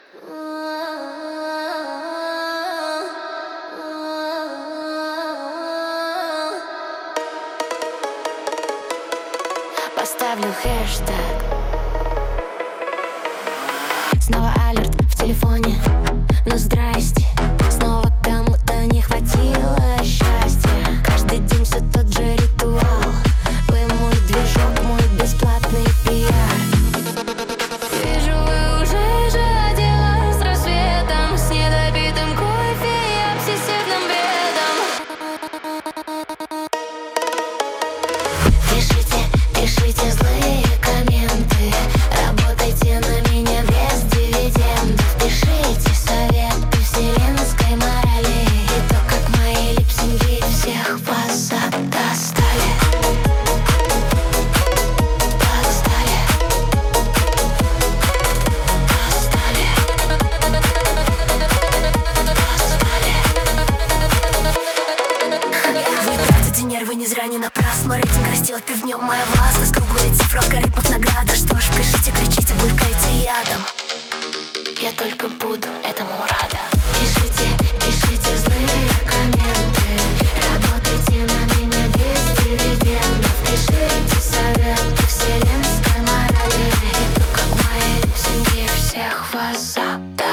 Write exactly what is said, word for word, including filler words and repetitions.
Поставлю хэштег. Снова алерт в телефоне. Ну здрасте, снова кому-то не хватило счастья. Каждый день все тот же ритуал. Вы мой движок, мой бесплатный пиар. Вижу, вы уже же дело с рассветом, с недопитым кофе и обсессивным бредом. Пишите, пишите злые комменты, работайте на меня без дивидендов. Пишите советы вселенской морали и то, как мои липсинги всех вас достали. Достали. Достали. Вы тратите нервы не зря, не напрасно. Рейтинг растет, и в нем моя власть. Круглые цифры, алгоритмов награда. Что ж, пишите, кричите, булькайте ядом. Я только буду этому рада. Пишите, пишите злые комменты, работайте на меня без дивидендов. Пишите советы вселенской морали и то, как мои липсинги всех вас задали.